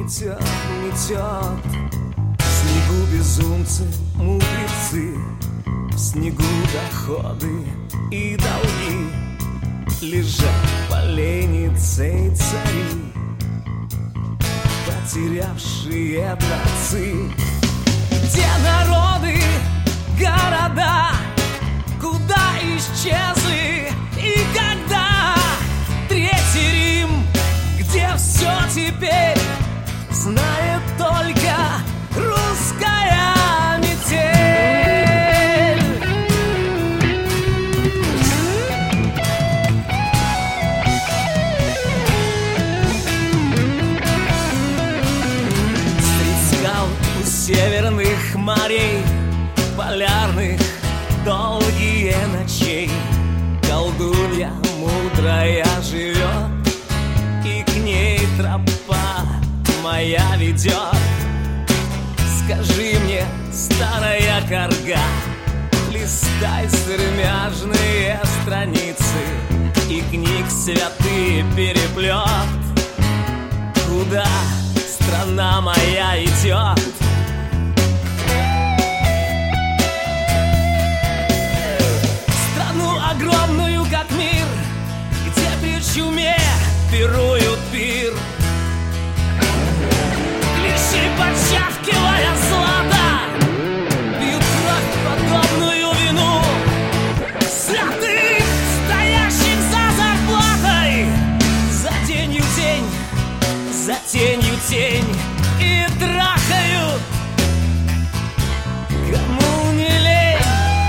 ветер метет. В снегу безумцы, мудрецы, в снегу доходы и долги. Лежат поленницей цари, потерявшие дворцы. Где народы, города, куда исчезли и когда? Третий Рим, где все теперь знает только русская метель. Средь скал у северных морей, полярных, долгие ночей, колдунья мудрая живет, и к ней тропа моя ведет. Скажи мне, старая корга, листай сермяжные страницы и книг святые переплет. Куда страна моя идет? Страну огромную, как мир, где при чуме пируют пир. Клещи, подчавкивая злато, пьют кровь, подобную вину святых, стоящих за зарплатой, за тенью тень, за тенью тень, и трахают, кому не лень.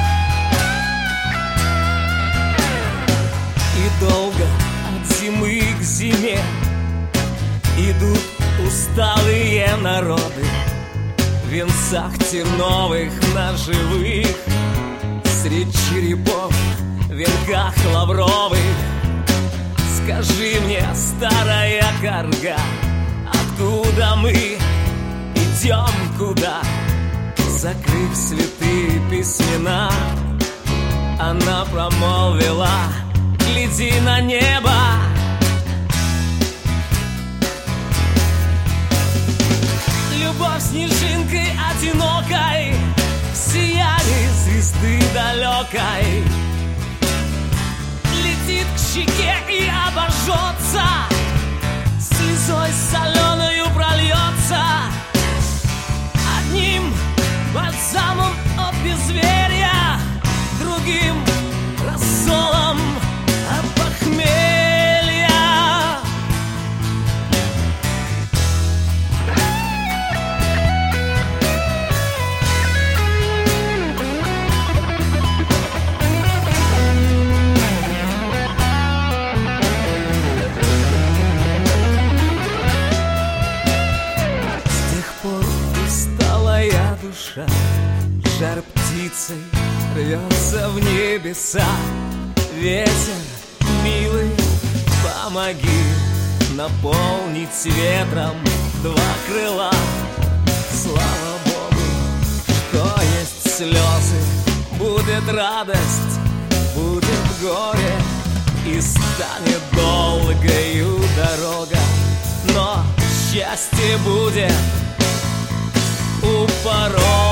И долго от зимы к зиме идут усталые народы в венцах терновых ножевых, средь черепов, в венках лавровых. Скажи мне, старая корга, откуда мы идем, куда? Закрыв святые письмена, она промолвила: гляди на небо. Любовь снежинкой одинокой в сиянии звезды далекой летит к щеке и обожжется, слезой соленою прольется. Одним бальзамом от безверия, другим рассолом от похмелья. Душа, жар птицей рвется в небеса. Ветер, милый, помоги наполнить ветром два крыла. Слава Богу, что есть слезы, будет радость, будет горе, и станет долгою дорога, но счастье будет у порога.